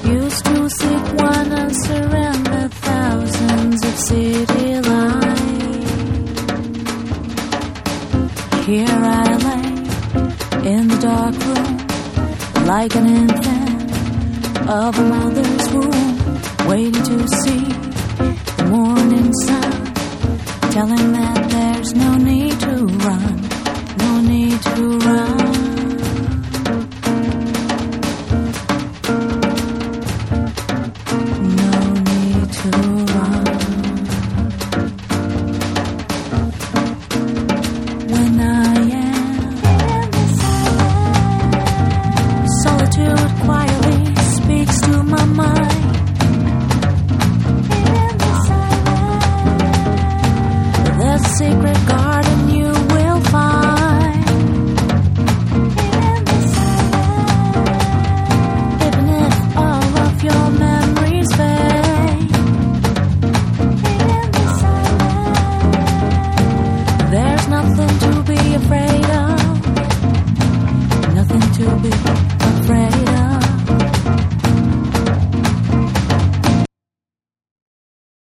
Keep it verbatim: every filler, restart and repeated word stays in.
Used to sip wine and surrender thousands of city lights. Here I lay in the dark room, like an infant of a mother's womb, waiting to see the morning sun, telling that there's no need to run, no need to run.